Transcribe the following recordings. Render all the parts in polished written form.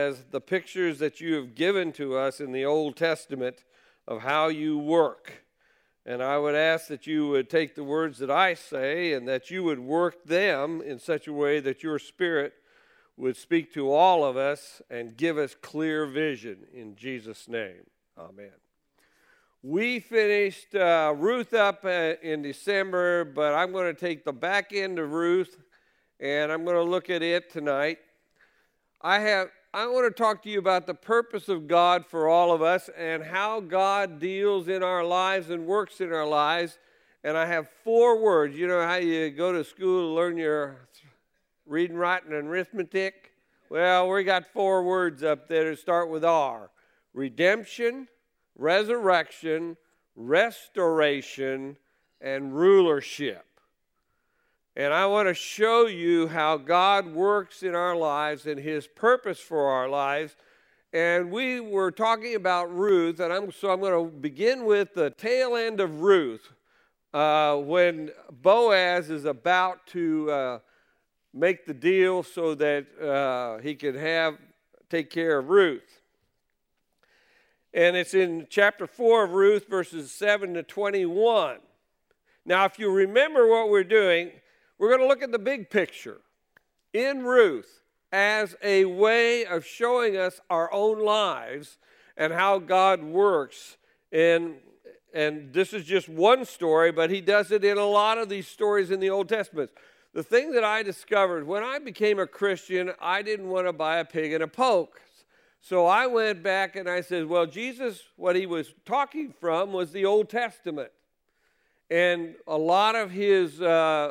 as the pictures that you have given to us in the Old Testament of how you work. And I would ask that you would take the words that I say and that you would work them in such a way that your Spirit would speak to all of us and give us clear vision in Jesus' name. Amen. We finished Ruth up in December, but I'm going to take the back end of Ruth and I'm going to look at it tonight. I want to talk to you about the purpose of God for all of us and how God deals in our lives and works in our lives. And I have 4 words. You know how you go to school to learn your reading, writing, and arithmetic? Well, we got 4 words up there that start with R. Redemption, resurrection, restoration, and rulership. And I want to show you how God works in our lives and His purpose for our lives. And we were talking about Ruth, and so I'm going to begin with the tail end of Ruth, when Boaz is about to make the deal so that he could take care of Ruth. And it's in chapter 4 of Ruth, verses 7 to 21. Now, if you remember what we're doing, we're going to look at the big picture in Ruth as a way of showing us our own lives and how God works. And this is just one story, but He does it in a lot of these stories in the Old Testament. The thing that I discovered, when I became a Christian, I didn't want to buy a pig in a poke. So I went back and I said, well, Jesus, what He was talking from was the Old Testament. And a lot of His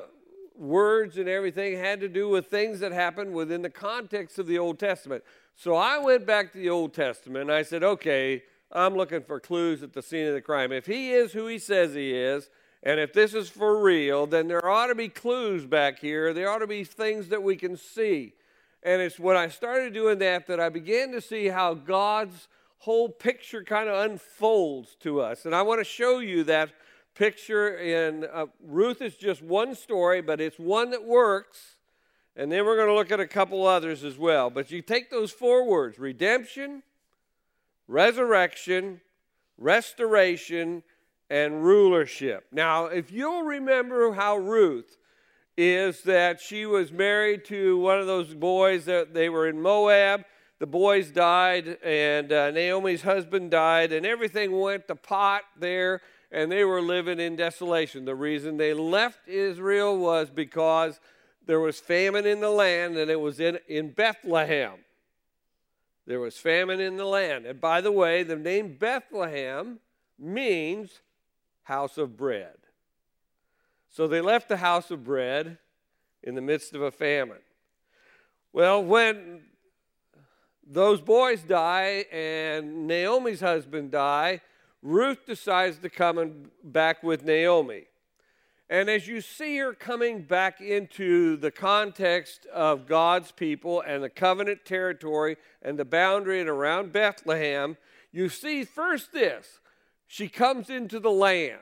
words and everything had to do with things that happened within the context of the Old Testament. So I went back to the Old Testament and I said, okay, I'm looking for clues at the scene of the crime. If he is who he says he is, and if this is for real, then there ought to be clues back here. There ought to be things that we can see. And it's when I started doing that I began to see how God's whole picture kind of unfolds to us. And I want to show you that picture in Ruth. Is just one story, but it's one that works. And then we're going to look at a couple others as well. But you take those 4 words: redemption, resurrection, restoration, and rulership. Now, if you'll remember how Ruth is, that she was married to one of those boys that they were in Moab. The boys died, and Naomi's husband died, and everything went to pot there. And they were living in desolation. The reason they left Israel was because there was famine in the land, and it was in Bethlehem. There was famine in the land. And by the way, the name Bethlehem means house of bread. So they left the house of bread in the midst of a famine. Well, when those boys die and Naomi's husband die, Ruth decides to come back with Naomi. And as you see her coming back into the context of God's people and the covenant territory and the boundary and around Bethlehem, you see first this: she comes into the land.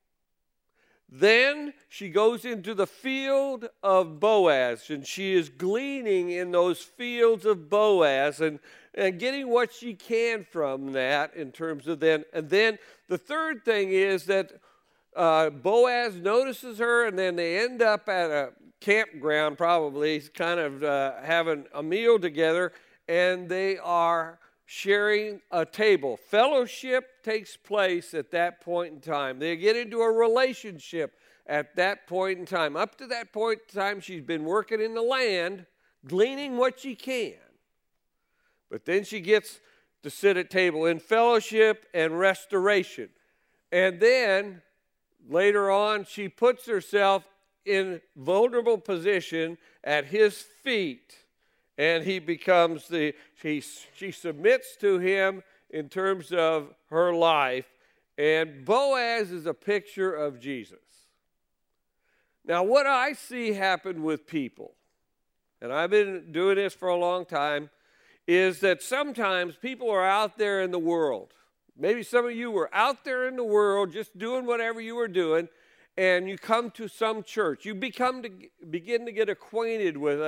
Then she goes into the field of Boaz, and she is gleaning in those fields of Boaz and getting what she can from that in terms of then. And then the third thing is that Boaz notices her, and then they end up at a campground, probably kind of having a meal together, and they are sharing a table. Fellowship takes place at that point in time. They get into a relationship at that point in time. Up to that point in time, she's been working in the land, gleaning what she can. But then she gets to sit at table in fellowship and restoration. And then later on, she puts herself in vulnerable position at his feet. And he becomes she submits to him in terms of her life. And Boaz is a picture of Jesus. Now, what I see happen with people, and I've been doing this for a long time, is that sometimes people are out there in the world. Maybe some of you were out there in the world just doing whatever you were doing, and you come to some church. You begin to get acquainted with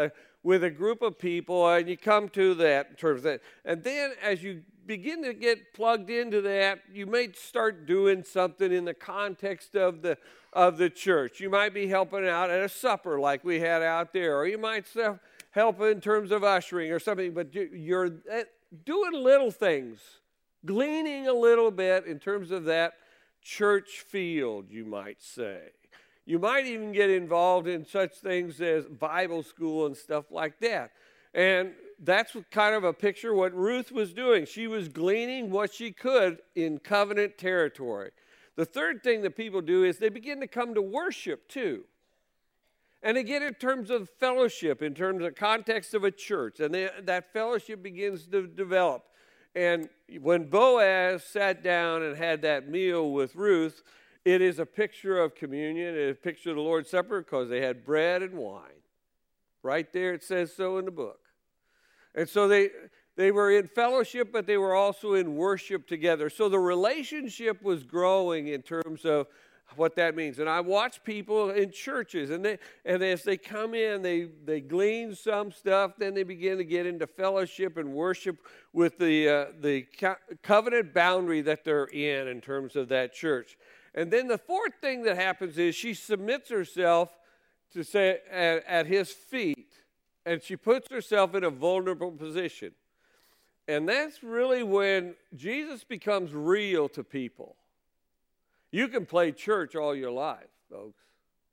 with a group of people, and you come to that in terms of that. And then as you begin to get plugged into that, you may start doing something in the context of the church. You might be helping out at a supper like we had out there, or you might help in terms of ushering or something, but you're doing little things, gleaning a little bit in terms of that church field, you might say. You might even get involved in such things as Bible school and stuff like that. And that's kind of a picture of what Ruth was doing. She was gleaning what she could in covenant territory. The third thing that people do is they begin to come to worship too. And again, in terms of fellowship, in terms of context of a church, and that fellowship begins to develop. And when Boaz sat down and had that meal with Ruth, it is a picture of communion. It is a picture of the Lord's Supper because they had bread and wine. Right there, it says so in the book. And so they were in fellowship, but they were also in worship together. So the relationship was growing in terms of what that means. And I watch people in churches, and as they come in, they glean some stuff, then they begin to get into fellowship and worship with the covenant boundary that they're in terms of that church. And then the fourth thing that happens is she submits herself to say at his feet, and she puts herself in a vulnerable position. And that's really when Jesus becomes real to people. You can play church all your life, folks.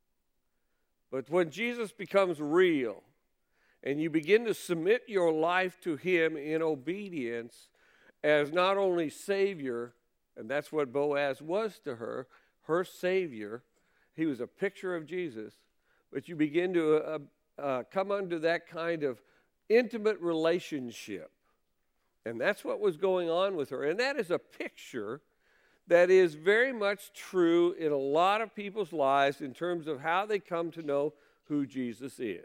But when Jesus becomes real and you begin to submit your life to him in obedience as not only Savior, and that's what Boaz was to her Savior. He was a picture of Jesus. But you begin to come under that kind of intimate relationship. And that's what was going on with her. And that is a picture that is very much true in a lot of people's lives in terms of how they come to know who Jesus is.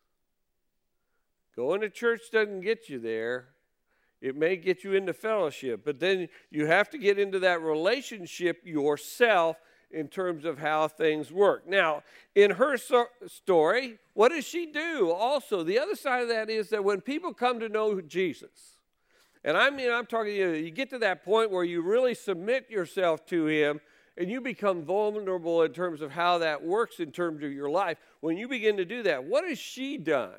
Going to church doesn't get you there. It may get you into fellowship, but then you have to get into that relationship yourself in terms of how things work. Now, in her story, what does she do? Also, the other side of that is that when people come to know Jesus, and I'm talking to you get to that point where you really submit yourself to him and you become vulnerable in terms of how that works in terms of your life. When you begin to do that, what has she done?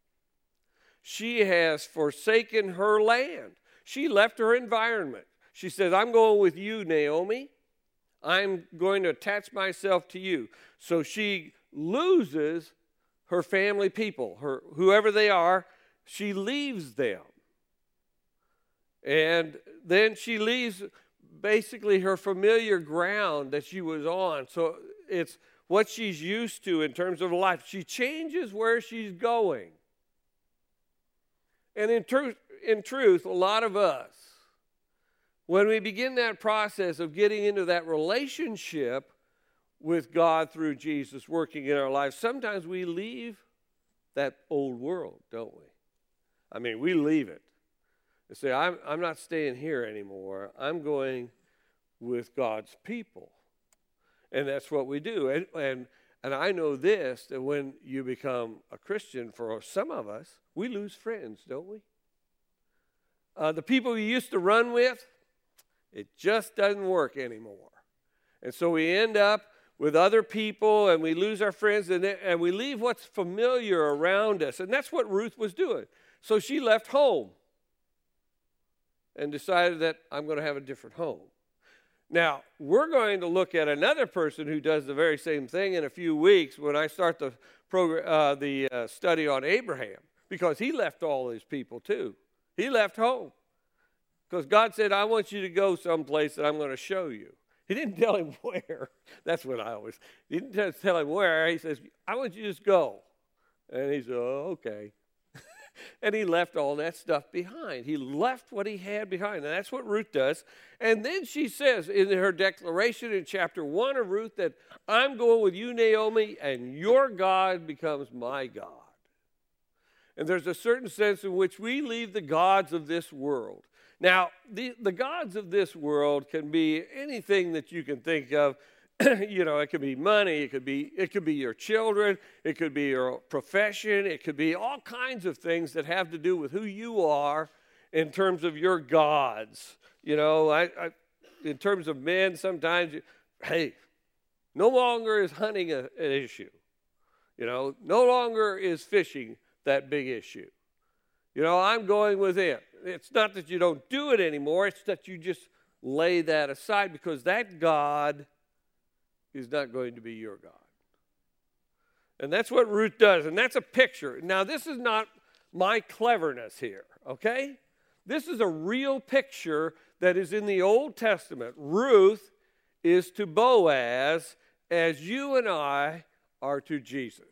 She has forsaken her land. She left her environment. She says, I'm going with you, Naomi. I'm going to attach myself to you. So she loses her family people, whoever they are, she leaves them. And then she leaves basically her familiar ground that she was on. So it's what she's used to in terms of life. She changes where she's going. And in truth, a lot of us, when we begin that process of getting into that relationship with God through Jesus working in our lives, sometimes we leave that old world, don't we? I mean, we leave it. And say, I'm not staying here anymore. I'm going with God's people. And that's what we do. And I know this, that when you become a Christian, for some of us, we lose friends, don't we? The people we used to run with, it just doesn't work anymore. And so we end up with other people, and we lose our friends, and we leave what's familiar around us. And that's what Ruth was doing. So she left home and decided that I'm going to have a different home. Now, we're going to look at another person who does the very same thing in a few weeks when I start the study on Abraham, because he left all his people too. He left home because God said, I want you to go someplace that I'm going to show you. He didn't tell him where. That's what he didn't tell him where. He says, I want you to just go. And he said, oh, okay. And he left all that stuff behind. He left what he had behind. And that's what Ruth does. And then she says in her declaration in chapter 1 of Ruth that I'm going with you, Naomi, and your God becomes my God. And there's a certain sense in which we leave the gods of this world. Now, the gods of this world can be anything that you can think of It could be money, it could be your children, it could be your profession, it could be all kinds of things that have to do with who you are in terms of your gods. In terms of men, sometimes, no longer is hunting an issue. No longer is fishing that big issue. I'm going with it. It's not that you don't do it anymore, it's that you just lay that aside because that God is not going to be your God. And that's what Ruth does, and that's a picture. Now, this is not my cleverness here, okay? This is a real picture that is in the Old Testament. Ruth is to Boaz as you and I are to Jesus.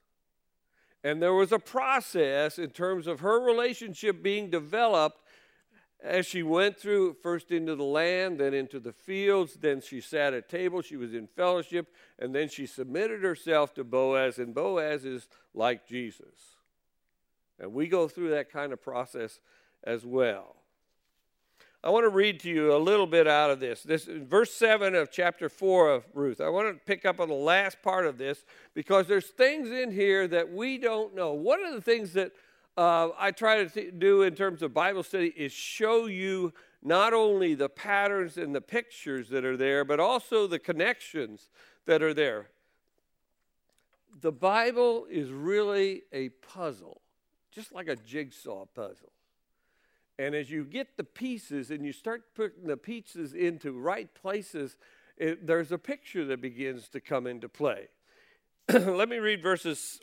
And there was a process in terms of her relationship being developed as she went through, first into the land, then into the fields, then she sat at table, she was in fellowship, and then she submitted herself to Boaz, and Boaz is like Jesus. And we go through that kind of process as well. I want to read to you a little bit out of this. This is verse 7 of chapter 4 of Ruth. I want to pick up on the last part of this because there's things in here that we don't know. One of the things that I try to do in terms of Bible study is show you not only the patterns and the pictures that are there, but also the connections that are there. The Bible is really a puzzle, just like a jigsaw puzzle. And as you get the pieces and you start putting the pieces into right places, there's a picture that begins to come into play. Let me read verses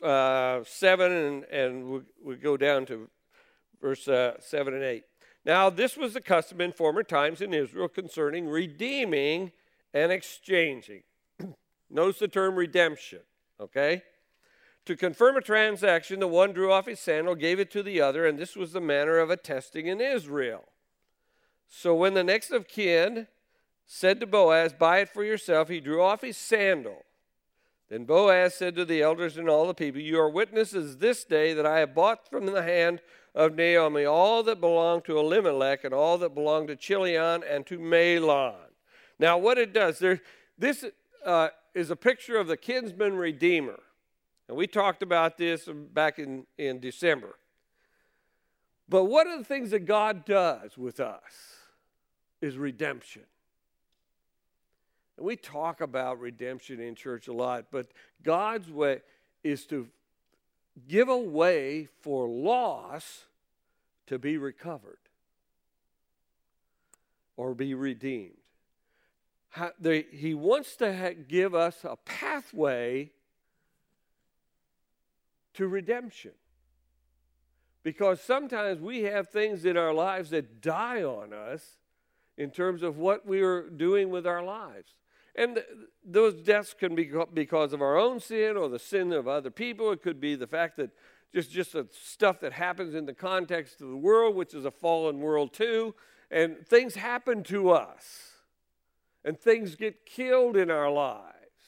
7 and we'll go down to verse 7 and 8. Now, this was the custom in former times in Israel concerning redeeming and exchanging. Notice the term redemption, okay? To confirm a transaction, the one drew off his sandal, gave it to the other, and this was the manner of attesting in Israel. So when the next of kin said to Boaz, "Buy it for yourself," he drew off his sandal. Then Boaz said to the elders and all the people, "You are witnesses this day that I have bought from the hand of Naomi all that belonged to Elimelech and all that belonged to Chilion and to Mahlon." Now what it does, this is a picture of the kinsman redeemer. And we talked about this back in December. But one of the things that God does with us is redemption. And we talk about redemption in church a lot, but God's way is to give a way for loss to be recovered or be redeemed. He wants to give us a pathway to redemption. Because sometimes we have things in our lives that die on us in terms of what we are doing with our lives. And those deaths can be because of our own sin or the sin of other people. It could be the fact that just the stuff that happens in the context of the world, which is a fallen world too. And things happen to us. And things get killed in our lives.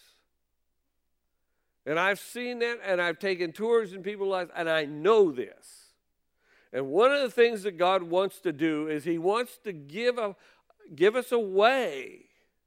And I've seen that, and I've taken tours in people's lives, and I know this. And one of the things that God wants to do is He wants to give us a way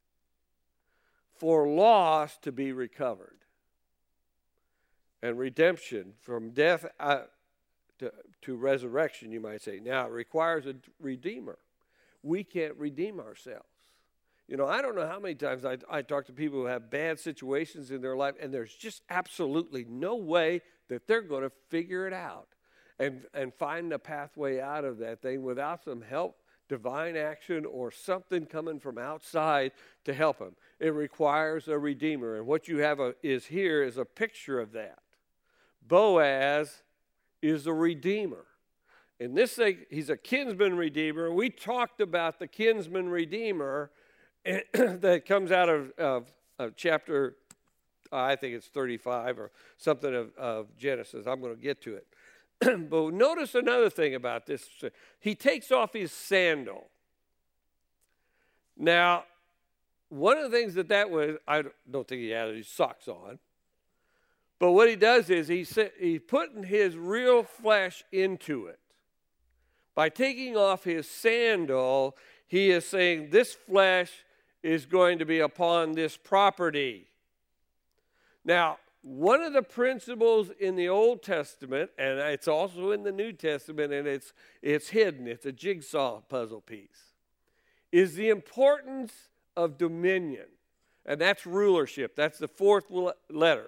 for loss to be recovered. And redemption from death to resurrection, you might say. Now, it requires a redeemer. We can't redeem ourselves. I don't know how many times I talk to people who have bad situations in their life, and there's just absolutely no way that they're going to figure it out and find a pathway out of that thing without some help, divine action, or something coming from outside to help them. It requires a redeemer, and what you have is a picture of that. Boaz is a redeemer. In this thing, he's a kinsman redeemer. We talked about the kinsman redeemer that comes out of chapter, I think it's 35 or something of Genesis. I'm going to get to it. But notice another thing about this. He takes off his sandal. Now, one of the things that was, I don't think he had his socks on. But what he does is he's putting his real flesh into it. By taking off his sandal, he is saying this flesh is going to be upon this property. Now, one of the principles in the Old Testament, and it's also in the New Testament, and it's hidden, it's a jigsaw puzzle piece, is the importance of dominion. And that's rulership. That's the fourth letter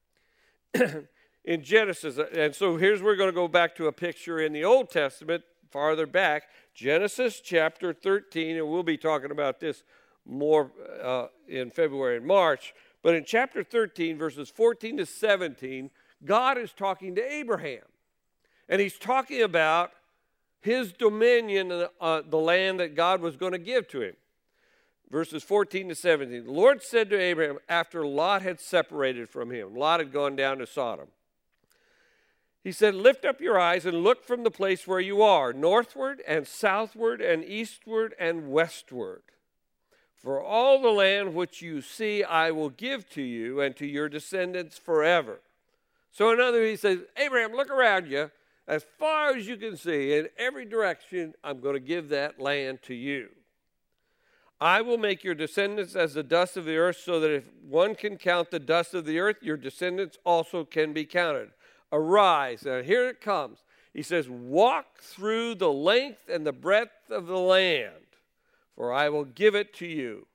in Genesis. And so here's where we're going to go back to a picture in the Old Testament, farther back, Genesis chapter 13, and we'll be talking about this more in February and March. But in chapter 13, verses 14 to 17, God is talking to Abraham. And he's talking about his dominion, the land that God was going to give to him. Verses 14 to 17. The Lord said to Abraham, after Lot had separated from him, Lot had gone down to Sodom. He said, lift up your eyes and look from the place where you are, northward and southward and eastward and westward. For all the land which you see I will give to you and to your descendants forever. So in other words, he says, Abraham, look around you. As far as you can see, in every direction, I'm going to give that land to you. I will make your descendants as the dust of the earth, so that if one can count the dust of the earth, your descendants also can be counted. Arise, and here it comes. He says, walk through the length and the breadth of the land, for I will give it to you.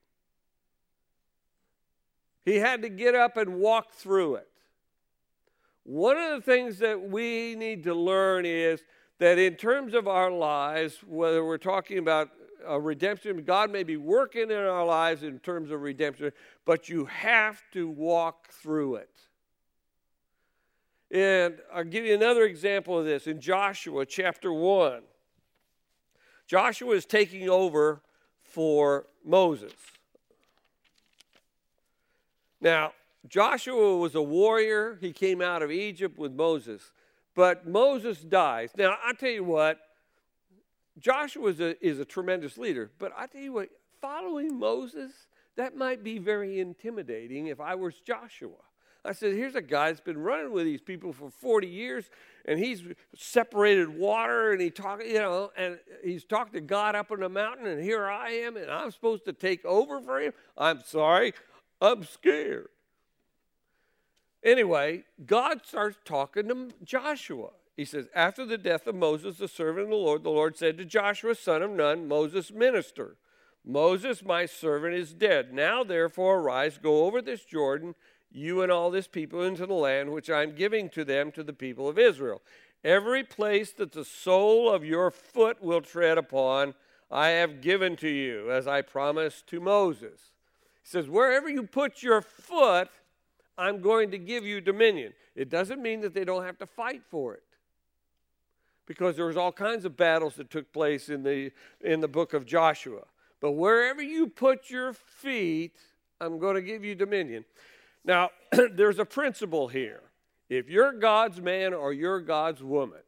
He had to get up and walk through it. One of the things that we need to learn is that in terms of our lives, whether we're talking about redemption, God may be working in our lives in terms of redemption, but you have to walk through it. And I'll give you another example of this. In Joshua chapter 1, Joshua is taking over for Moses. Now, Joshua was a warrior. He came out of Egypt with Moses. But Moses dies. Now, I'll tell you what, Joshua is a tremendous leader. But I tell you what, following Moses, that might be very intimidating if I was Joshua. I said, here's a guy that's been running with these people for 40 years, and he's separated water, and he's talked to God up on the mountain, and here I am, and I'm supposed to take over for him? I'm sorry, I'm scared. Anyway, God starts talking to Joshua. He says, after the death of Moses, the servant of the Lord said to Joshua, son of Nun, Moses' minister, Moses, my servant, is dead. Now, therefore, arise, go over this Jordan, you and all this people, into the land which I am giving to them, to the people of Israel. Every place that the sole of your foot will tread upon, I have given to you, as I promised to Moses. He says, wherever you put your foot, I'm going to give you dominion. It doesn't mean that they don't have to fight for it, because there was all kinds of battles that took place in the book of Joshua. But wherever you put your feet, I'm going to give you dominion. Now, there's a principle here. If you're God's man or you're God's woman,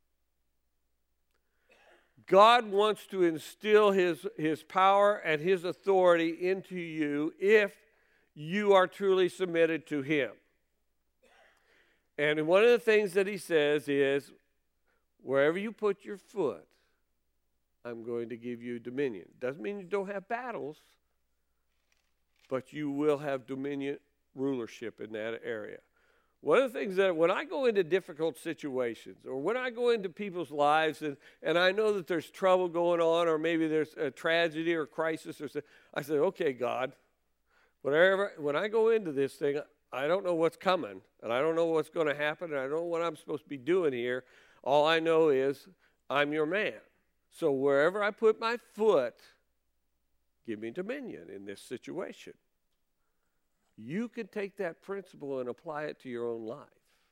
God wants to instill his power and his authority into you if you are truly submitted to him. And one of the things that he says is, wherever you put your foot, I'm going to give you dominion. Doesn't mean you don't have battles, but you will have dominion, rulership in that area. One of the things that when I go into difficult situations, or when I go into people's lives and I know that there's trouble going on, or maybe there's a tragedy or crisis, I say, okay, God, when I go into this thing, I don't know what's coming, and I don't know what's going to happen, and I don't know what I'm supposed to be doing here. All I know is I'm your man. So wherever I put my foot, give me dominion in this situation. You can take that principle and apply it to your own life.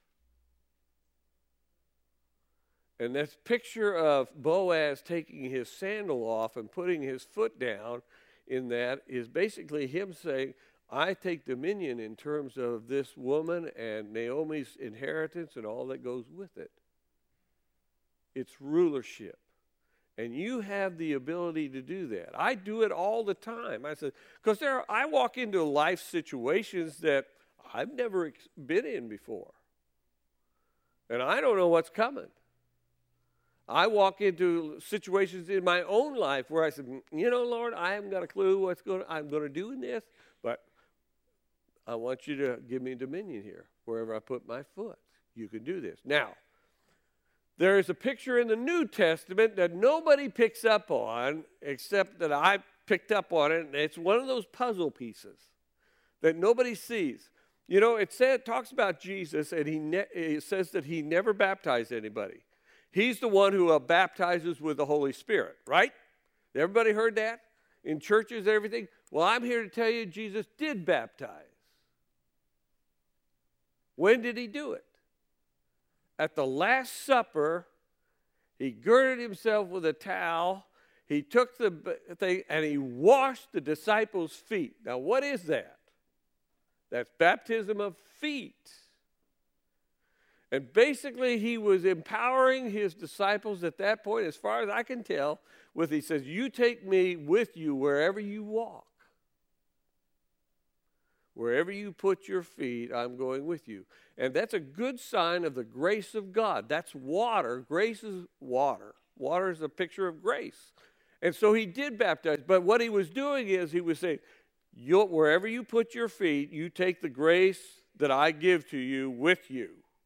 And this picture of Boaz taking his sandal off and putting his foot down in that is basically him saying, I take dominion in terms of this woman and Naomi's inheritance and all that goes with it. It's rulership. And you have the ability to do that. I do it all the time. I said, because I walk into life situations that I've never been in before. And I don't know what's coming. I walk into situations in my own life where I said, Lord, I haven't got a clue I'm going to do in this, but I want you to give me dominion here. Wherever I put my foot, you can do this. Now, there is a picture in the New Testament that nobody picks up on except that I picked up on it, and it's one of those puzzle pieces that nobody sees. It talks about Jesus, and it says that he never baptized anybody. He's the one who baptizes with the Holy Spirit, right? Everybody heard that? In churches and everything? Well, I'm here to tell you Jesus did baptize. When did he do it? At the Last Supper, he girded himself with a towel. He took the thing and he washed the disciples' feet. Now, what is that? That's baptism of feet. And basically, he was empowering his disciples at that point, as far as I can tell, he says, you take me with you wherever you walk. Wherever you put your feet, I'm going with you. And that's a good sign of the grace of God. That's water. Grace is water. Water is a picture of grace. And so he did baptize. But what he was doing is he was saying, wherever you put your feet, you take the grace that I give to you with you.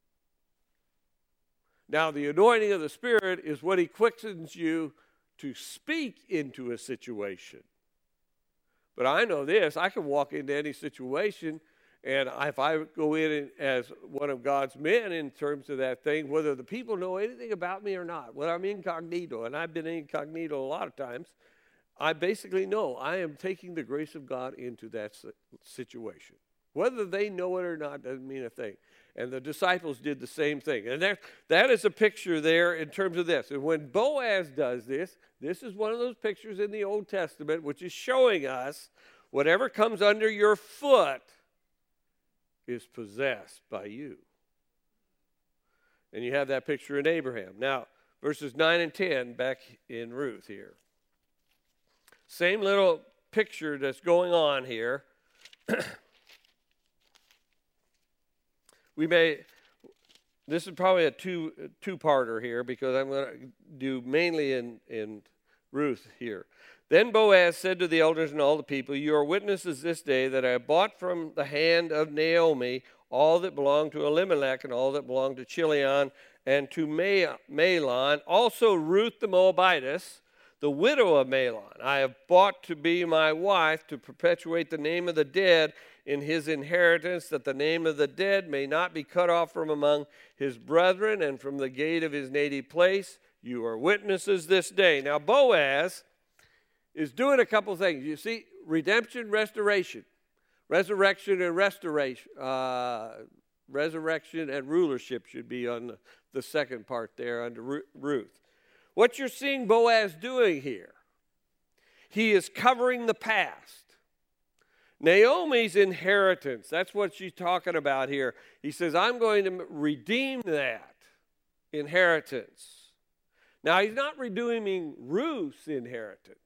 Now, the anointing of the Spirit is what he quickens you to speak into a situation. But I know this, I can walk into any situation, and if I go in as one of God's men in terms of that thing, whether the people know anything about me or not, when I'm incognito, and I've been incognito a lot of times, I basically know I am taking the grace of God into that situation. Whether they know it or not doesn't mean a thing. And the disciples did the same thing. And that is a picture there in terms of this. And when Boaz does this, this is one of those pictures in the Old Testament which is showing us whatever comes under your foot is possessed by you. And you have that picture in Abraham. Now, verses 9 and 10 back in Ruth here. Same little picture that's going on here. This is probably a two-parter here because I'm going to do mainly in Ruth here. Then Boaz said to the elders and all the people, you are witnesses this day that I bought from the hand of Naomi all that belonged to Elimelech and all that belonged to Chilion and to Mahlon, also Ruth the Moabitess, the widow of Mahlon. I have bought to be my wife to perpetuate the name of the dead in his inheritance, that the name of the dead may not be cut off from among his brethren and from the gate of his native place. You are witnesses this day. Now, Boaz is doing a couple things. You see, redemption, restoration, resurrection and restoration. Resurrection and rulership should be on the second part there under Ruth. What you're seeing Boaz doing here, he is covering the past. Naomi's inheritance, that's what she's talking about here. He says, I'm going to redeem that inheritance. Now, he's not redeeming Ruth's inheritance.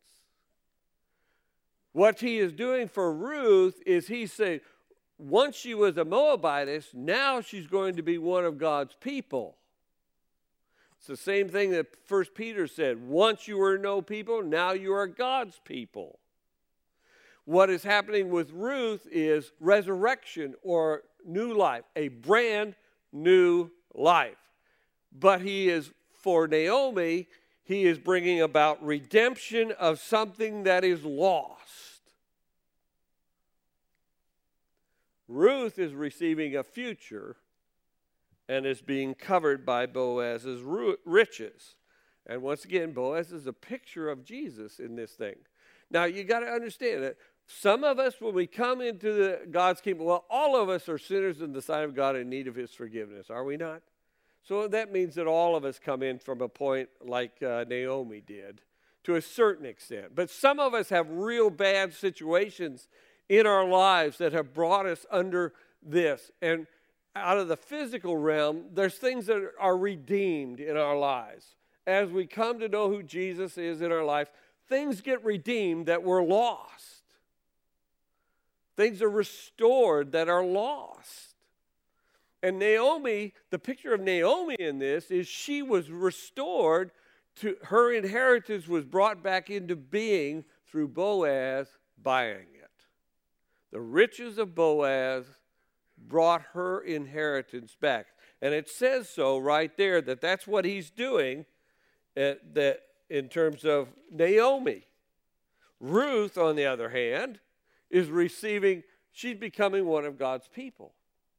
What he is doing for Ruth is he's saying, once she was a Moabitess, now she's going to be one of God's people. It's the same thing that 1 Peter said. Once you were no people, now you are God's people. What is happening with Ruth is resurrection or new life, a brand new life. But for Naomi, he is bringing about redemption of something that is lost. Ruth is receiving a future and is being covered by Boaz's riches. And once again, Boaz is a picture of Jesus in this thing. Now, you got to understand that some of us, when we come into God's kingdom, well, all of us are sinners in the sight of God in need of his forgiveness, are we not? So that means that all of us come in from a point like Naomi did, to a certain extent. But some of us have real bad situations in our lives that have brought us under this. And out of the physical realm, there's things that are redeemed in our lives. As we come to know who Jesus is in our life, things get redeemed that were lost. Things are restored that are lost. And Naomi, the picture of Naomi in this is she was restored her inheritance was brought back into being through Boaz buying it. The riches of Boaz brought her inheritance back. And it says so right there that that's what he's doing that in terms of Naomi. Ruth, on the other hand, she's becoming one of God's people.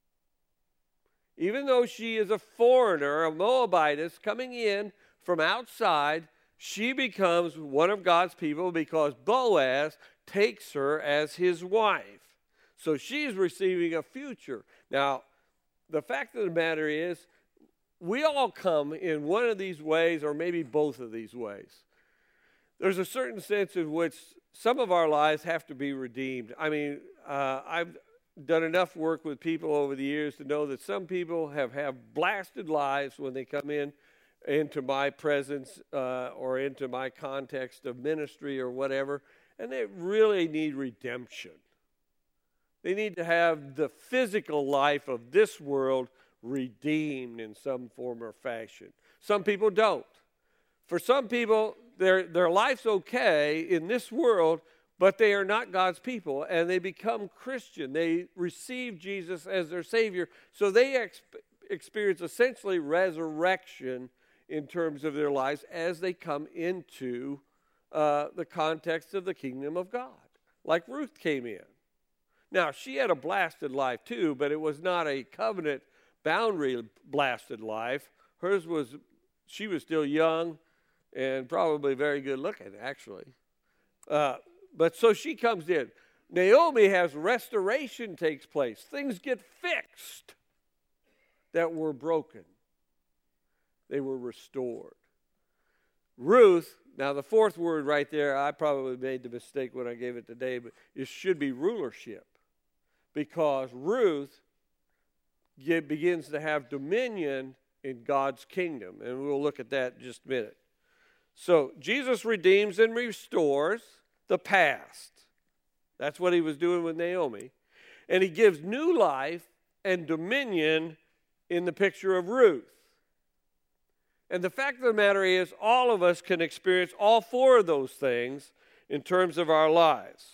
Even though she is a foreigner, a Moabitess coming in from outside, she becomes one of God's people because Boaz takes her as his wife. So she's receiving a future. Now, the fact of the matter is, we all come in one of these ways or maybe both of these ways. There's a certain sense in which some of our lives have to be redeemed. I mean, I've done enough work with people over the years to know that some people have blasted lives when they come into my presence or into my context of ministry or whatever, and they really need redemption. They need to have the physical life of this world redeemed in some form or fashion. Some people don't. For some people, their life's okay in this world, but they are not God's people, and they become Christian. They receive Jesus as their Savior, so they experience essentially resurrection in terms of their lives as they come into the context of the kingdom of God, like Ruth came in. Now, she had a blasted life too, but it was not a covenant boundary blasted life. She was still young and probably very good looking, actually. But so she comes in. Naomi has restoration takes place. Things get fixed that were broken. They were restored. Ruth, now the fourth word right there, I probably made the mistake when I gave it today, but it should be rulership. Because Ruth begins to have dominion in God's kingdom. And we'll look at that in just a minute. So Jesus redeems and restores the past. That's what he was doing with Naomi. And he gives new life and dominion in the picture of Ruth. And the fact of the matter is, all of us can experience all four of those things in terms of our lives.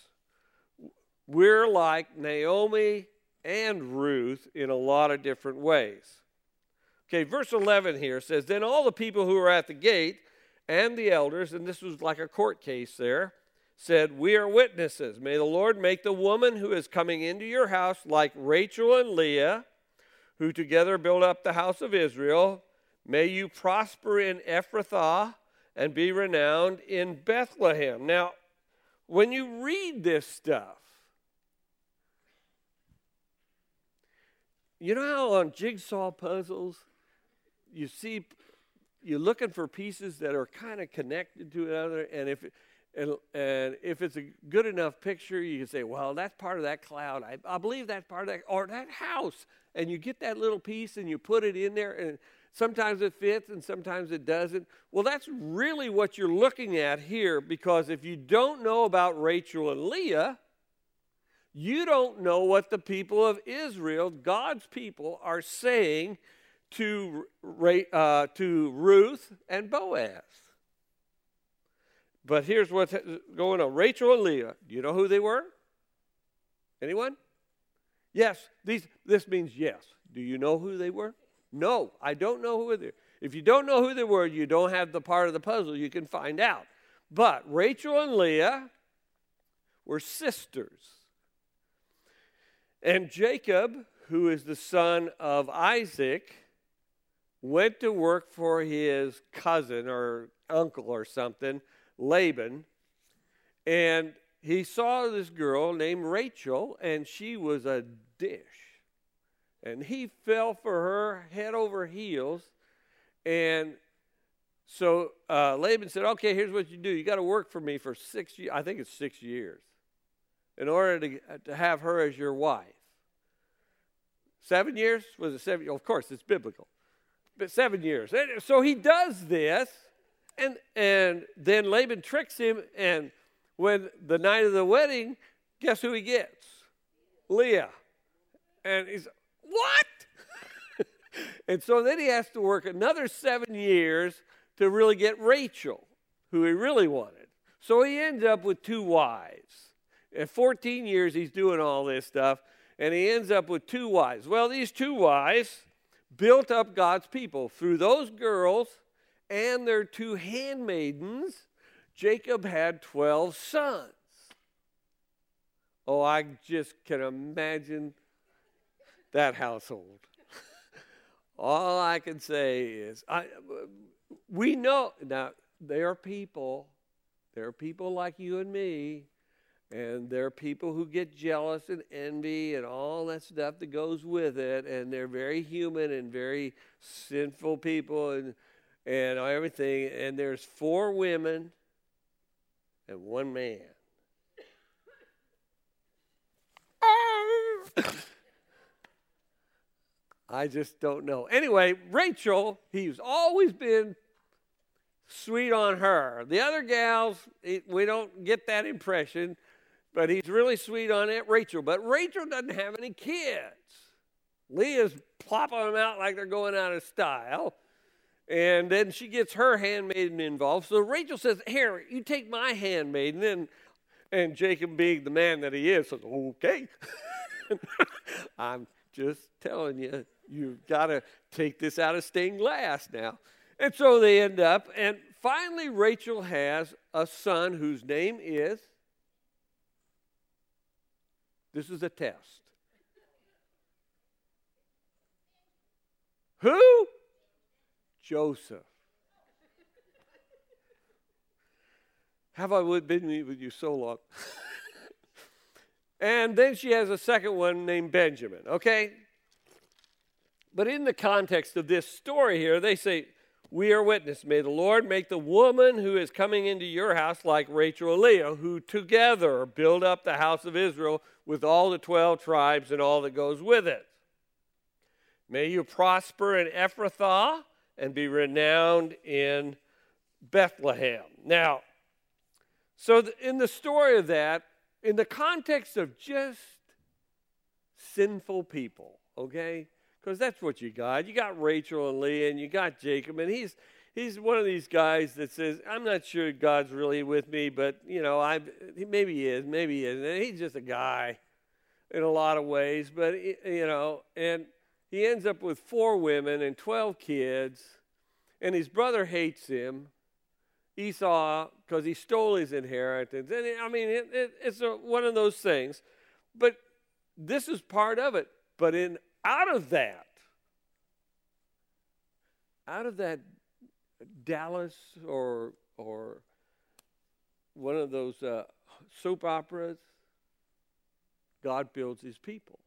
We're like Naomi and Ruth in a lot of different ways. Okay, verse 11 here says, Then all the people who were at the gate and the elders, and this was like a court case there, said, We are witnesses. May the Lord make the woman who is coming into your house like Rachel and Leah, who together built up the house of Israel. May you prosper in Ephrathah and be renowned in Bethlehem. Now, when you read this stuff, you know how on jigsaw puzzles, you're looking for pieces that are kind of connected to another, and if it's a good enough picture, you can say, well, that's part of that cloud. I believe that's part of that, or that house. And you get that little piece and you put it in there, and sometimes it fits and sometimes it doesn't. Well, that's really what you're looking at here, because if you don't know about Rachel and Leah, you don't know what the people of Israel, God's people, are saying to Ruth and Boaz. But here's what's going on. Rachel and Leah, do you know who they were? Anyone? Yes. This means yes. Do you know who they were? No, I don't know who they were. If you don't know who they were, you don't have the part of the puzzle. You can find out. But Rachel and Leah were sisters. And Jacob, who is the son of Isaac, went to work for his cousin or uncle or something, Laban, and he saw this girl named Rachel, and she was a dish. And he fell for her head over heels. And so Laban said, okay, here's what you do. You got to work for me for 6 years. I think it's 6 years. In order to have her as your wife. 7 years? Was it 7? Of course, it's biblical. But 7 years. And so he does this, and then Laban tricks him, and when the night of the wedding, guess who he gets? Leah. And he's, what? And so then he has to work another 7 years to really get Rachel, who he really wanted. So he ends up with 2 wives. At 14 years, he's doing all this stuff, and he ends up with 2 wives. Well, these 2 wives built up God's people. Through those girls and their 2 handmaidens, Jacob had 12 sons. Oh, I just can imagine that household. All I can say is, we know, now, there are people like you and me, and there are people who get jealous and envy and all that stuff that goes with it, and they're very human and very sinful people and everything, and there's 4 women and 1 man. I just don't know. Anyway, Rachel, he's always been sweet on her. The other gals, we don't get that impression, but he's really sweet on Aunt Rachel. But Rachel doesn't have any kids. Leah's plopping them out like they're going out of style. And then she gets her handmaiden involved. So Rachel says, here, you take my handmaiden. And Jacob, being the man that he is, says, okay. I'm just telling you, you've got to take this out of stained glass now. And so they end up, and finally Rachel has a son whose name is, this is a test. Who? Joseph. Have I been with you so long? And then she has a second one named Benjamin, okay? But in the context of this story here, they say, we are witness. May the Lord make the woman who is coming into your house like Rachel and Leah, who together build up the house of Israel with all the 12 tribes and all that goes with it. May you prosper in Ephrathah and be renowned in Bethlehem. Now, so in the story of that, in the context of just sinful people, okay? Because that's what you got. You got Rachel and Leah, and you got Jacob, and he's one of these guys that says, I'm not sure God's really with me, but, you know, maybe he is, maybe he isn't. And he's just a guy in a lot of ways, but, you know, and he ends up with 4 women and 12 kids, and his brother hates him, Esau, because he stole his inheritance. And I mean, it's one of those things. But this is part of it. But out of that Dallas or one of those soap operas, God builds his people.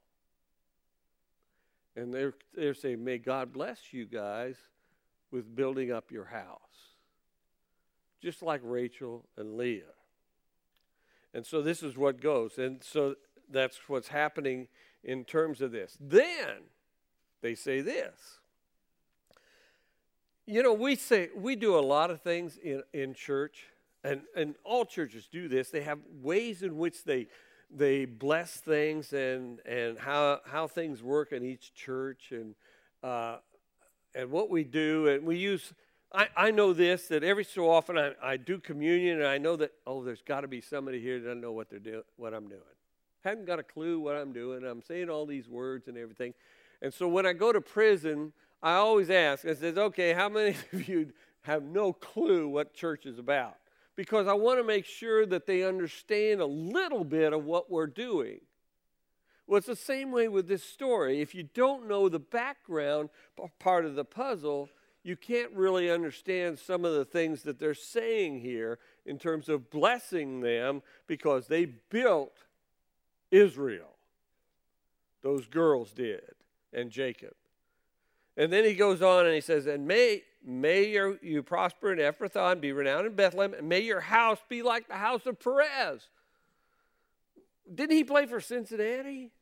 And they're saying, may God bless you guys with building up your house. Just like Rachel and Leah. And so this is what goes. And so that's what's happening in terms of this. Then they say this. You know, we do a lot of things in church, and all churches do this. They have ways in which they bless things and how things work in each church and what we do. And we use... I know this, that every so often I do communion, and I know that, there's got to be somebody here that doesn't know what I'm doing. Haven't got a clue what I'm doing. I'm saying all these words and everything. And so when I go to prison, I always ask, I says, okay, how many of you have no clue what church is about? Because I want to make sure that they understand a little bit of what we're doing. Well, it's the same way with this story. If you don't know the background part of the puzzle, you can't really understand some of the things that they're saying here in terms of blessing them because they built Israel. Those girls did, and Jacob. And then he goes on and he says, and may you prosper in Ephrathah and be renowned in Bethlehem, and may your house be like the house of Perez. Didn't he play for Cincinnati?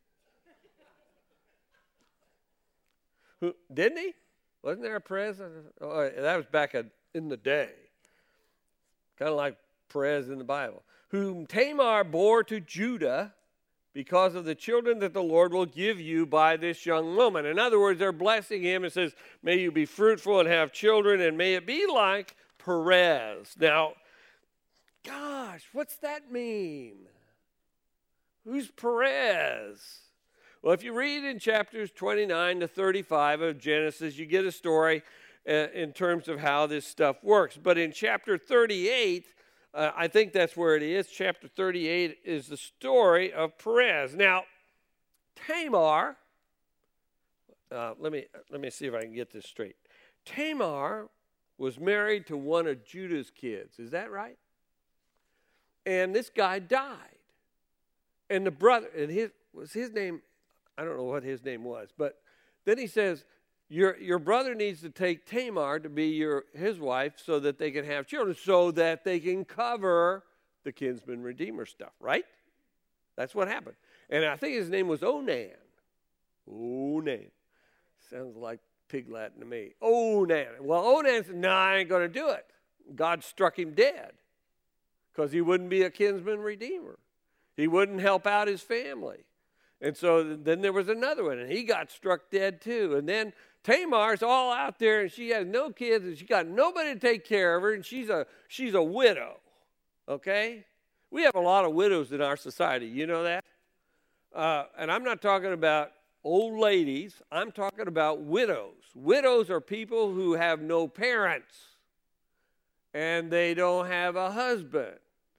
Didn't he? Wasn't there a Perez? Oh, that was back in the day. Kind of like Perez in the Bible. Whom Tamar bore to Judah because of the children that the Lord will give you by this young woman. In other words, they're blessing him and says, may you be fruitful and have children, and may it be like Perez. Now, gosh, what's that mean? Who's Perez? Well, if you read in chapters 29 to 35 of Genesis, you get a story in terms of how this stuff works. But in chapter 38, I think that's where it is. Chapter 38 is the story of Perez. Now, Tamar, let me see if I can get this straight. Tamar was married to one of Judah's kids. Is that right? And this guy died. And the brother, and his name, I don't know what his name was, but then he says, your brother needs to take Tamar to be his wife so that they can have children, so that they can cover the kinsman redeemer stuff, right? That's what happened. And I think his name was Onan. Onan. Sounds like pig Latin to me. Onan. Well, Onan said, no, I ain't going to do it. God struck him dead because he wouldn't be a kinsman redeemer. He wouldn't help out his family. And so then there was another one, and he got struck dead too. And then Tamar's all out there, and she has no kids, and she got nobody to take care of her, and she's a widow, okay? We have a lot of widows in our society. You know that? And I'm not talking about old ladies. I'm talking about widows. Widows are people who have no parents, and they don't have a husband.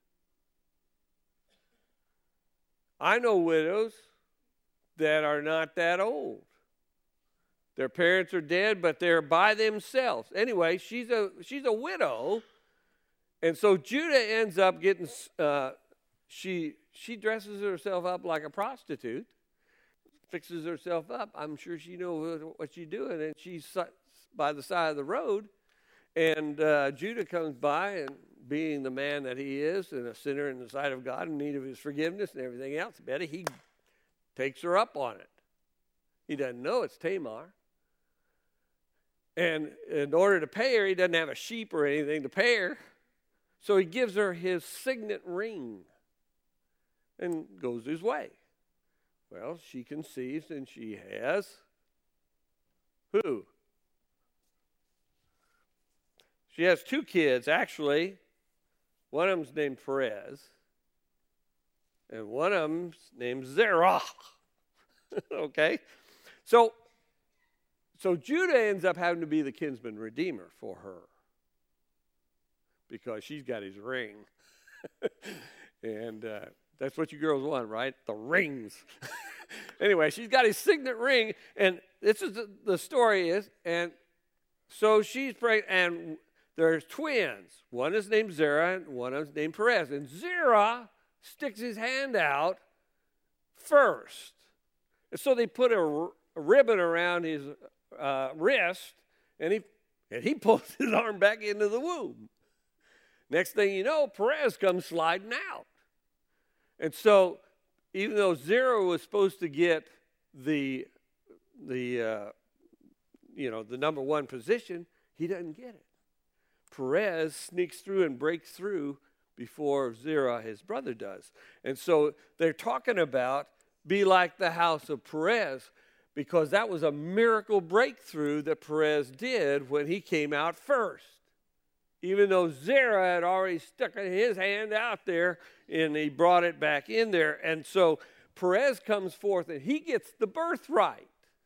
I know widows that are not that old. Their parents are dead, but they're by themselves. Anyway, she's a widow, and so Judah ends up getting. She dresses herself up like a prostitute, fixes herself up. I'm sure she knows what she's doing, and she's by the side of the road, and Judah comes by, and being the man that he is, and a sinner in the sight of God, in need of his forgiveness and everything else, Betty, he takes her up on it. He doesn't know it's Tamar. And in order to pay her, he doesn't have a sheep or anything to pay her. So he gives her his signet ring and goes his way. Well, she conceives, and she has who? She has two kids, actually. One of them's named Perez, and one of them's named Zerah. Okay? So Judah ends up having to be the kinsman redeemer for her because she's got his ring. And that's what you girls want, right? The rings. Anyway, she's got his signet ring, and this is the story is, and so she's pregnant, and there's twins. One is named Zerah, and one is named Perez. And Zerah sticks his hand out first. And so they put a ribbon around his wrist, and he pulls his arm back into the womb. Next thing you know, Perez comes sliding out. And so even though Zerah was supposed to get the number one position, he doesn't get it. Perez sneaks through and breaks through before Zerah, his brother, does. And so they're talking about be like the house of Perez, because that was a miracle breakthrough that Perez did when he came out first. Even though Zerah had already stuck his hand out there and he brought it back in there. And so Perez comes forth and he gets the birthright.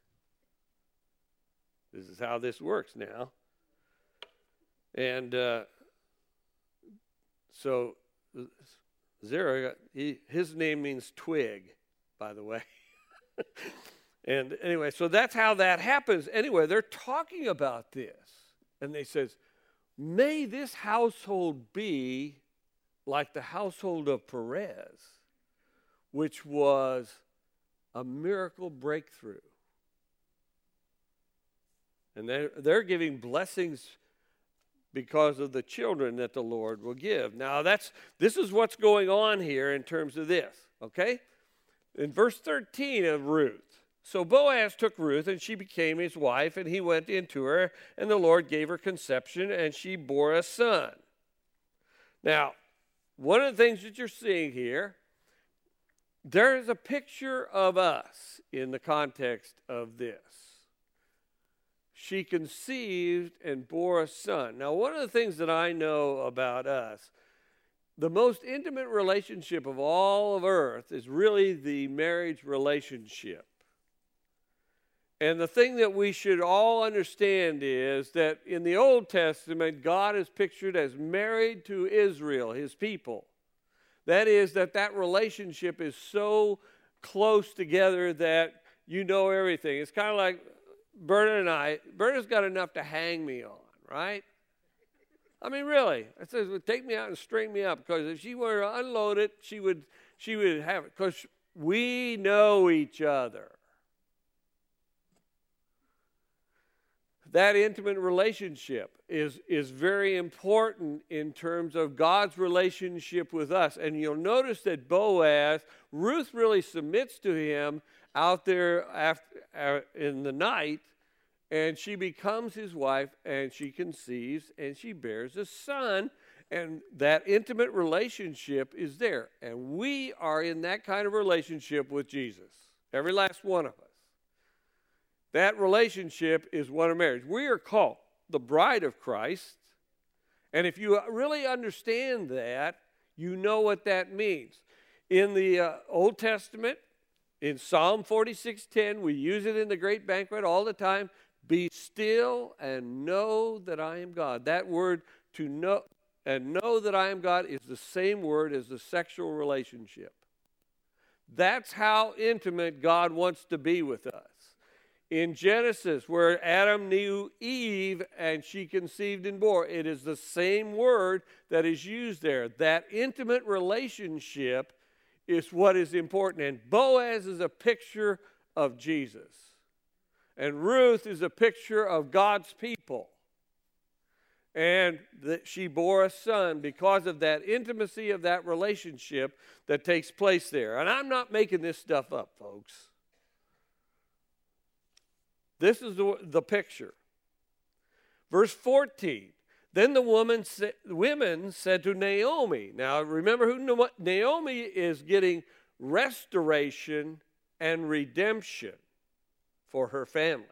This is how this works now. And so Zerah, his name means twig, by the way. And anyway, so that's how that happens. Anyway, they're talking about this. And they says, may this household be like the household of Perez, which was a miracle breakthrough. And they're giving blessings because of the children that the Lord will give. Now, this is what's going on here in terms of this, okay? In verse 13 of Ruth, so Boaz took Ruth, and she became his wife, and he went into her, and the Lord gave her conception, and she bore a son. Now, one of the things that you're seeing here, there is a picture of us in the context of this. she conceived and bore a son. Now, one of the things that I know about us, the most intimate relationship of all of earth is really the marriage relationship. And the thing that we should all understand is that in the Old Testament, God is pictured as married to Israel, his people. That is, that relationship is so close together that you know everything. It's kind of like Berta and I. Berta's got enough to hang me on, right? I mean, really. It says, well, take me out and string me up, because if she were to unload it, she would have it, because we know each other. That intimate relationship is very important in terms of God's relationship with us. And you'll notice that Boaz, Ruth really submits to him out there in the night, and she becomes his wife, and she conceives, and she bears a son, and that intimate relationship is there. And we are in that kind of relationship with Jesus, every last one of us. That relationship is one of marriage. We are called the bride of Christ. And if you really understand that, you know what that means. In the Old Testament, in Psalm 46:10, we use it in the great banquet all the time. Be still and know that I am God. That word, to know and know that I am God, is the same word as the sexual relationship. That's how intimate God wants to be with us. In Genesis, where Adam knew Eve and she conceived and bore, it is the same word that is used there. That intimate relationship is what is important. And Boaz is a picture of Jesus. And Ruth is a picture of God's people. And that she bore a son because of that intimacy of that relationship that takes place there. And I'm not making this stuff up, folks. This is the picture. Verse 14. Then the women said to Naomi. Now remember who Naomi is getting restoration and redemption for her family.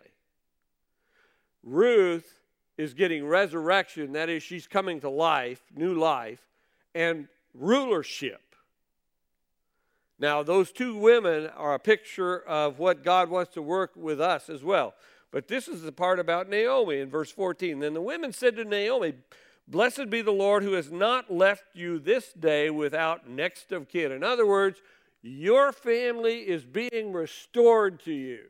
Ruth is getting resurrection. That is, she's coming to life, new life, and rulership. Now, those two women are a picture of what God wants to work with us as well. But this is the part about Naomi in verse 14. Then the women said to Naomi, "Blessed be the Lord who has not left you this day without next of kin." In other words, your family is being restored to you.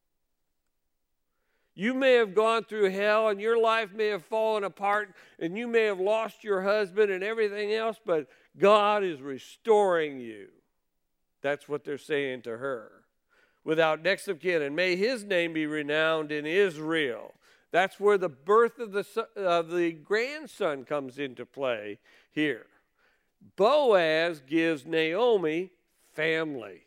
You may have gone through hell and your life may have fallen apart and you may have lost your husband and everything else, but God is restoring you. That's what they're saying to her. Without next of kin, and may his name be renowned in Israel. That's where the birth of the grandson comes into play here. Boaz gives Naomi family.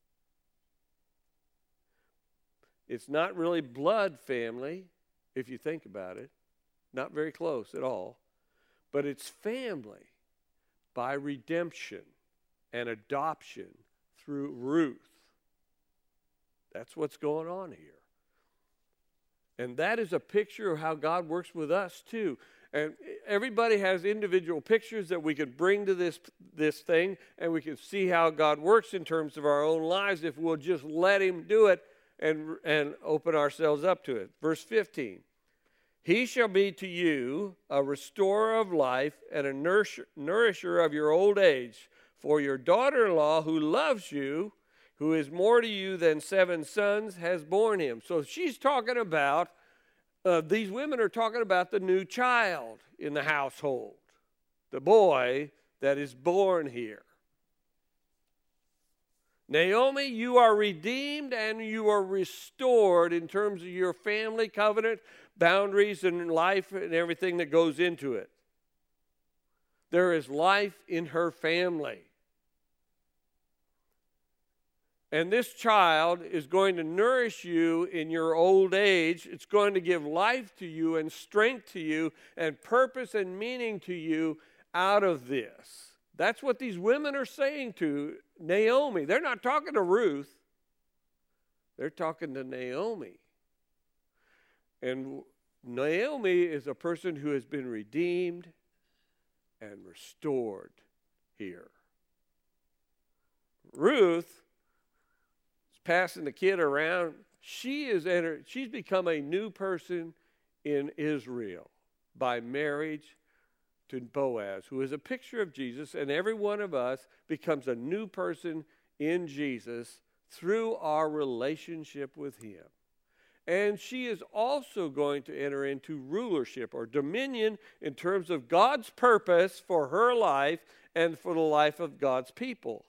It's not really blood family, if you think about it. Not very close at all. But it's family by redemption and adoption through Ruth. That's what's going on here. And that is a picture of how God works with us too. And everybody has individual pictures that we could bring to this thing, and we can see how God works in terms of our own lives if we'll just let him do it and open ourselves up to it. Verse 15. He shall be to you a restorer of life and a nourisher of your old age. For your daughter-in-law who loves you, who is more to you than 7 sons, has borne him. So she's talking about, these women are talking about the new child in the household. The boy that is born here. Naomi, you are redeemed and you are restored in terms of your family covenant, boundaries, and life and everything that goes into it. There is life in her family. And this child is going to nourish you in your old age. It's going to give life to you and strength to you and purpose and meaning to you out of this. That's what these women are saying to Naomi. They're not talking to Ruth. They're talking to Naomi. And Naomi is a person who has been redeemed and restored here. Ruth is passing the kid around. She's become a new person in Israel by marriage to Boaz, who is a picture of Jesus, and every one of us becomes a new person in Jesus through our relationship with him. And she is also going to enter into rulership or dominion in terms of God's purpose for her life and for the life of God's people.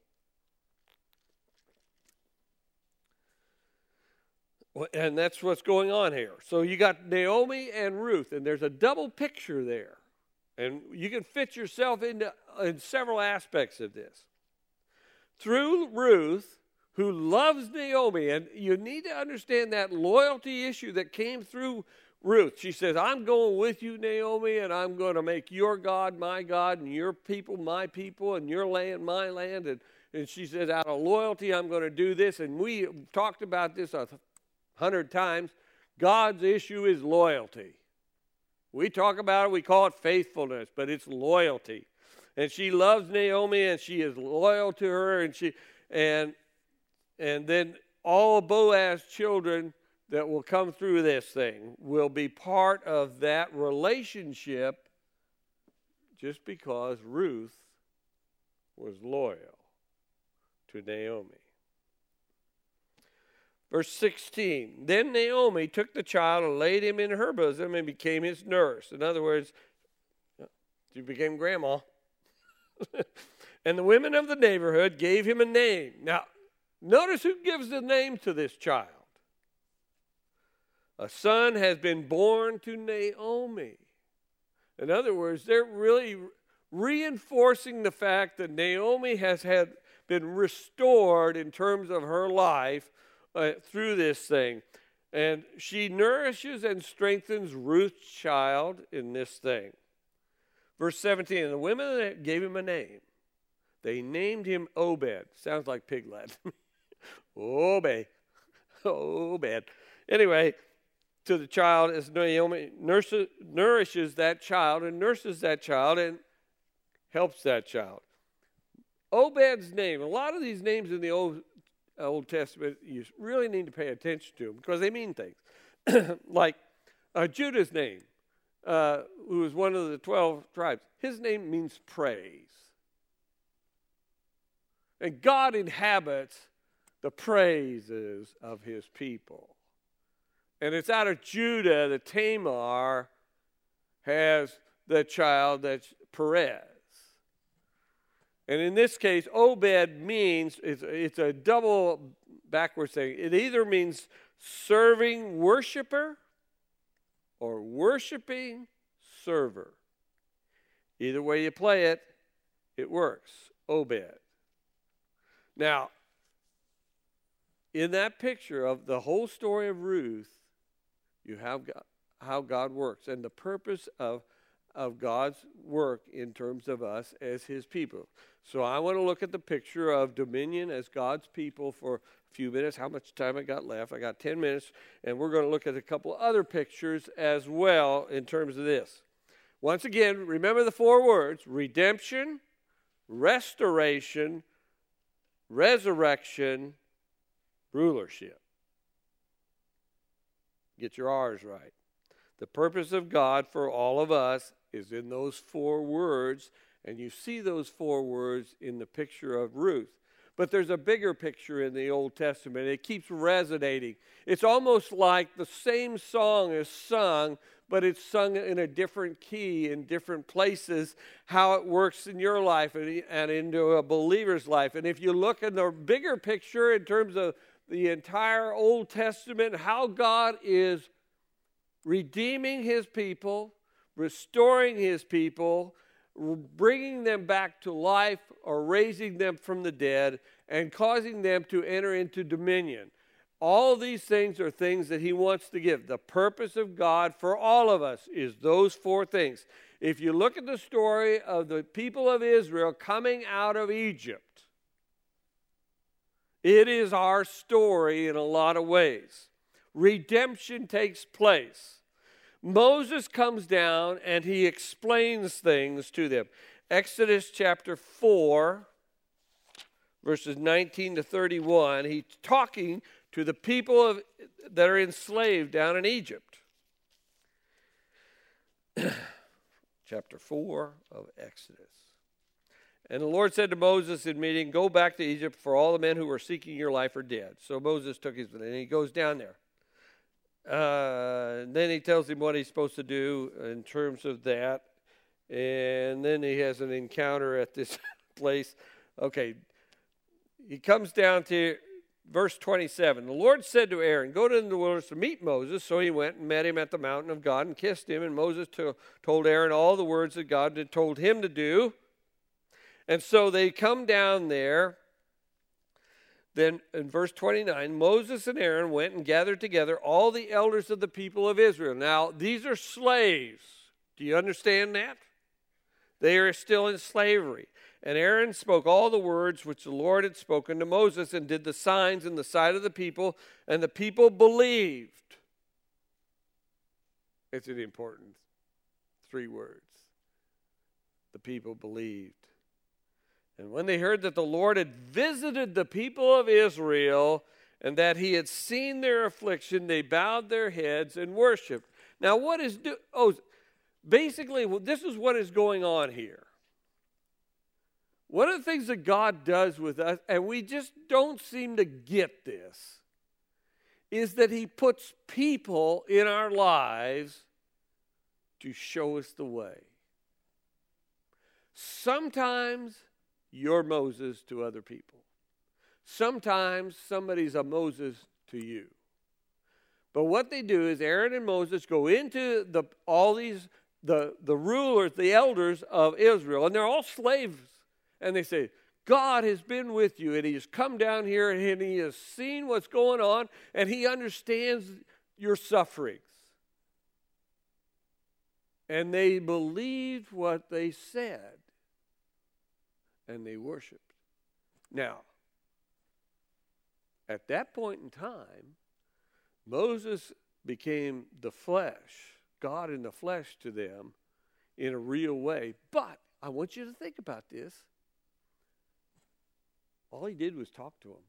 And that's what's going on here. So you got Naomi and Ruth, and there's a double picture there. And you can fit yourself in several aspects of this. Through Ruth, who loves Naomi, and you need to understand that loyalty issue that came through Ruth. She says, I'm going with you, Naomi, and I'm going to make your God my God, and your people my people, and your land my land. And she says, out of loyalty, I'm going to do this. And we talked about this 100 times. God's issue is loyalty. We talk about it, we call it faithfulness, but it's loyalty. And she loves Naomi, and she is loyal to her, and then all Boaz's children that will come through this thing will be part of that relationship just because Ruth was loyal to Naomi. Verse 16, then Naomi took the child and laid him in her bosom and became his nurse. In other words, she became grandma. And the women of the neighborhood gave him a name. Now, notice who gives the name to this child. A son has been born to Naomi. In other words, they're really reinforcing the fact that Naomi has been restored in terms of her life through this thing. And she nourishes and strengthens Ruth's child in this thing. Verse 17, and the women gave him a name. They named him Obed. Sounds like pig lad. Obed. Obed. Anyway, to the child as Naomi nourishes that child and nurses that child and helps that child. Obed's name, a lot of these names in the Old Testament, you really need to pay attention to them because they mean things. Like Judah's name, who was one of the 12 tribes, his name means praise. And God inhabits the praises of his people. And it's out of Judah that Tamar has the child that's Perez. And in this case, Obed means, it's a double backward thing. It either means serving worshiper or worshiping server. Either way you play it, it works. Obed. Now, in that picture of the whole story of Ruth, you have how God works and the purpose of God's work in terms of us as his people. So I want to look at the picture of dominion as God's people for a few minutes. How much time I got left? I got 10 minutes, and we're going to look at a couple other pictures as well in terms of this. Once again, remember the 4 words: redemption, restoration, resurrection, rulership. Get your R's right. The purpose of God for all of us is in those 4 words, and you see those 4 words in the picture of Ruth. But there's a bigger picture in the Old Testament. It keeps resonating. It's almost like the same song is sung, but it's sung in a different key in different places, how it works in your life and into a believer's life. And if you look in the bigger picture in terms of the entire Old Testament, how God is redeeming his people, restoring his people, bringing them back to life or raising them from the dead, and causing them to enter into dominion. All of these things are things that he wants to give. The purpose of God for all of us is those 4 things. If you look at the story of the people of Israel coming out of Egypt, it is our story in a lot of ways. Redemption takes place. Moses comes down and he explains things to them. Exodus chapter 4, verses 19 to 31, he's talking to the people that are enslaved down in Egypt. Chapter 4 of Exodus. And the Lord said to Moses in meeting, go back to Egypt, for all the men who were seeking your life are dead. So Moses took his, and he goes down there. Then he tells him what he's supposed to do in terms of that. And then he has an encounter at this place. Okay, he comes down to verse 27. The Lord said to Aaron, go to the wilderness to meet Moses. So he went and met him at the mountain of God and kissed him. And Moses told Aaron all the words that God had told him to do. And so they come down there. Then in verse 29, Moses and Aaron went and gathered together all the elders of the people of Israel. Now, these are slaves. Do you understand that? They are still in slavery. And Aaron spoke all the words which the Lord had spoken to Moses and did the signs in the sight of the people, and the people believed. It's an important 3 words. The people believed. And when they heard that the Lord had visited the people of Israel and that he had seen their affliction, they bowed their heads and worshiped. Now, basically, this is what is going on here. One of the things that God does with us, and we just don't seem to get this, is that he puts people in our lives to show us the way. Sometimes you're Moses to other people. Sometimes somebody's a Moses to you. But what they do is Aaron and Moses go into the rulers, the elders of Israel, and they're all slaves. And they say, God has been with you, and he has come down here, and he has seen what's going on, and he understands your sufferings. And they believed what they said. And they worshiped. Now, at that point in time, Moses became the flesh, God in the flesh to them in a real way. But I want you to think about this. All he did was talk to them.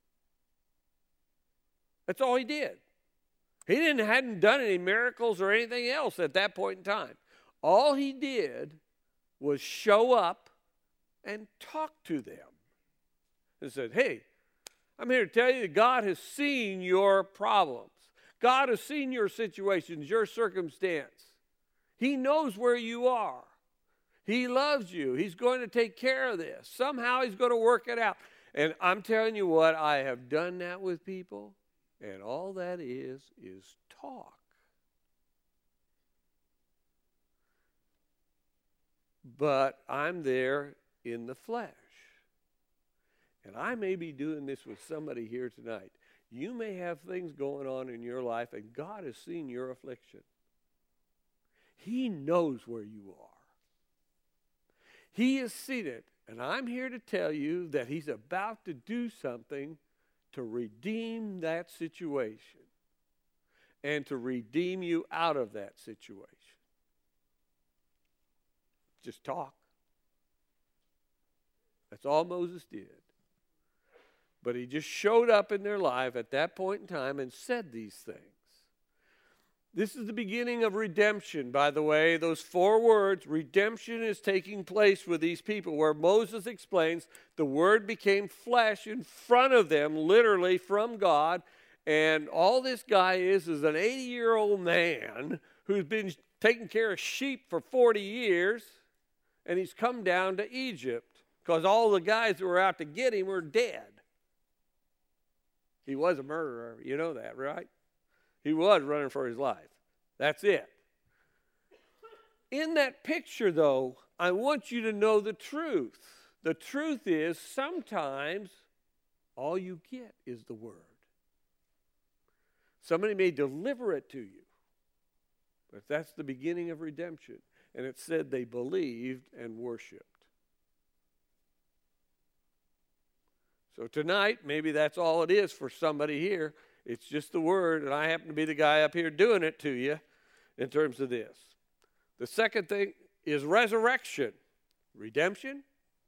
That's all he did. He hadn't done any miracles or anything else at that point in time. All he did was show up and talk to them and said, hey, I'm here to tell you that God has seen your problems. God has seen your situations, your circumstance. He knows where you are. He loves you. He's going to take care of this. Somehow he's going to work it out. And I'm telling you what, I have done that with people, and all that is talk. But I'm there in the flesh. And I may be doing this with somebody here tonight. You may have things going on in your life, and God has seen your affliction. He knows where you are. He has seen it, and I'm here to tell you that he's about to do something to redeem that situation and to redeem you out of that situation. Just talk. That's all Moses did. But he just showed up in their life at that point in time and said these things. This is the beginning of redemption, by the way. Those 4 words, redemption is taking place with these people, where Moses explains the Word became flesh in front of them, literally from God. And all this guy is an 80-year-old man who's been taking care of sheep for 40 years, and he's come down to Egypt because all the guys who were out to get him were dead. He was a murderer. You know that, right? He was running for his life. That's it. In that picture, though, I want you to know the truth. The truth is sometimes all you get is the Word. Somebody may deliver it to you, but that's the beginning of redemption. And it said they believed and worshiped. So tonight, maybe that's all it is for somebody here. It's just the Word, and I happen to be the guy up here doing it to you. in terms of this. The second thing is resurrection. Redemption,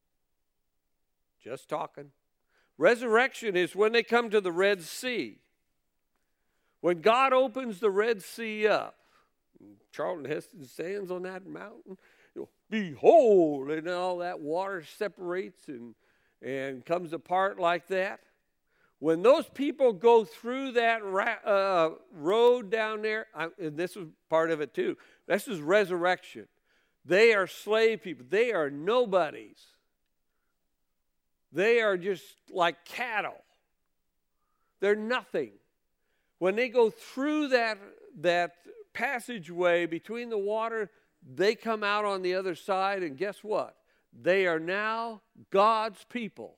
just talking. Resurrection is when they come to the Red Sea. When God opens the Red Sea up, Charlton Heston stands on that mountain, behold, and all that water separates and comes apart like that. When those people go through that road down there, and this is part of it too, this is resurrection. They are slave people. They are nobodies. They are just like cattle. They're nothing. When they go through that passageway between the water, they come out on the other side, and guess what? They are now God's people.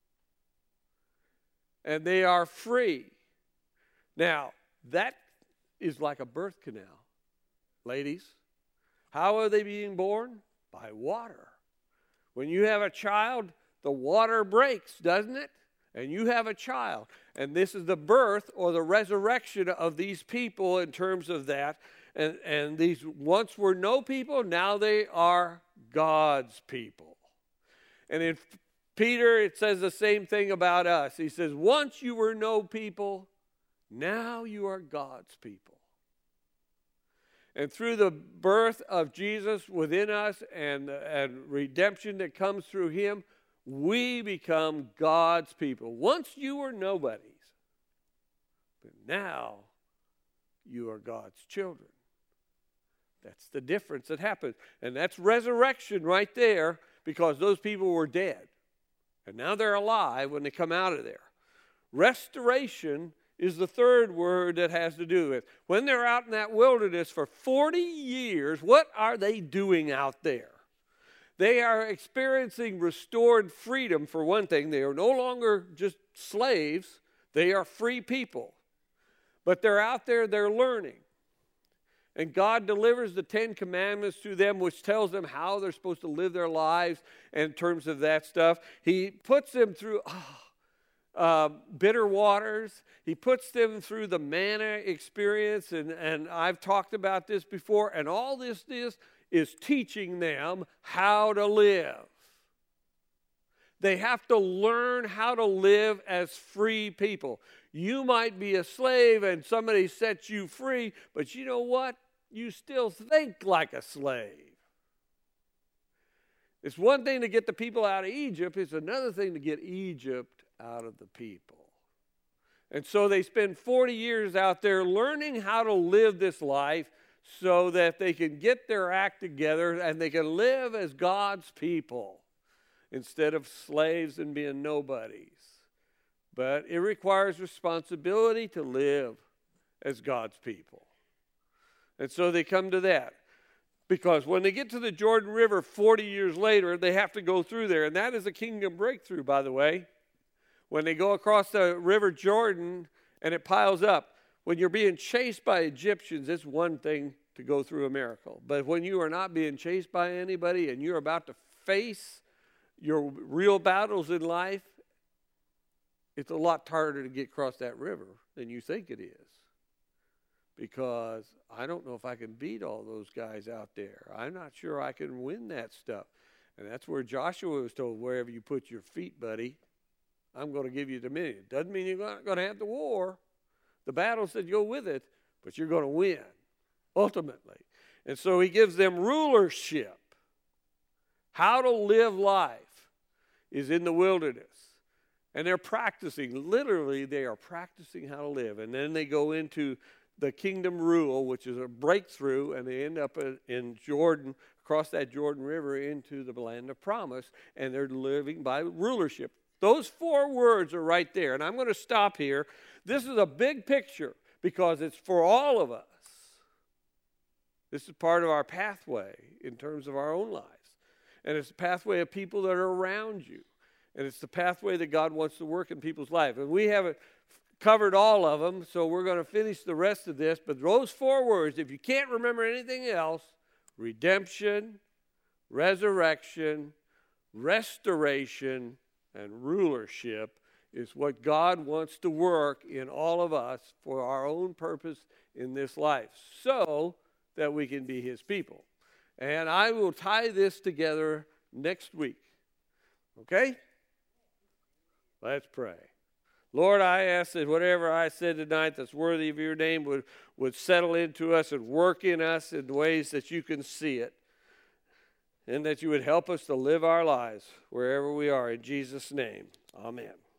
And they are free. Now, that is like a birth canal. Ladies, how are they being born? By water. When you have a child, the water breaks, doesn't it? And you have a child. And this is the birth or the resurrection of these people in terms of that. And these once were no people, now they are God's people. And in Peter, it says the same thing about us. He says, once you were no people, now you are God's people. And through the birth of Jesus within us and redemption that comes through him, we become God's people. Once you were nobodies, but now you are God's children. That's the difference that happens. And that's resurrection right there, because those people were dead. And now they're alive when they come out of there. Restoration is the third word that has to do with. When they're out in that wilderness for 40 years, what are they doing out there? They are experiencing restored freedom, for one thing. They are no longer just slaves. They are free people. But they're out there, they're learning. And God delivers the 10 Commandments to them, which tells them how they're supposed to live their lives in terms of that stuff. He puts them through bitter waters. He puts them through the manna experience. And I've talked about this before. And all this is teaching them how to live. They have to learn how to live as free people. You might be a slave and somebody sets you free, but you know what? You still think like a slave. It's one thing to get the people out of Egypt. It's another thing to get Egypt out of the people. And so they spend 40 years out there learning how to live this life so that they can get their act together and they can live as God's people instead of slaves and being nobodies. But it requires responsibility to live as God's people. And so they come to that. Because when they get to the Jordan River 40 years later, they have to go through there. And that is a kingdom breakthrough, by the way. When they go across the River Jordan and it piles up. When you're being chased by Egyptians, it's one thing to go through a miracle. But when you are not being chased by anybody and you're about to face your real battles in life, it's a lot harder to get across that river than you think it is. Because I don't know if I can beat all those guys out there. I'm not sure I can win that stuff. And that's where Joshua was told, wherever you put your feet, buddy, I'm going to give you dominion. Doesn't mean you're not going to have the war. The battle said go with it, but you're going to win, ultimately. And so he gives them rulership. How to live life is in the wilderness. And they're practicing, literally they are practicing how to live. And then they go into the kingdom rule, which is a breakthrough, and they end up in Jordan, across that Jordan River into the land of promise, and they're living by rulership. Those 4 words are right there, and I'm going to stop here. This is a big picture because it's for all of us. This is part of our pathway in terms of our own lives. And it's a pathway of people that are around you. And it's the pathway that God wants to work in people's life. And we haven't covered all of them, so we're going to finish the rest of this. But those 4 words, if you can't remember anything else, redemption, resurrection, restoration, and rulership is what God wants to work in all of us for our own purpose in this life. So that we can be his people. And I will tie this together next week. Okay? Let's pray. Lord, I ask that whatever I said tonight that's worthy of your name would settle into us and work in us in ways that you can see it. And that you would help us to live our lives wherever we are. In Jesus' name, amen.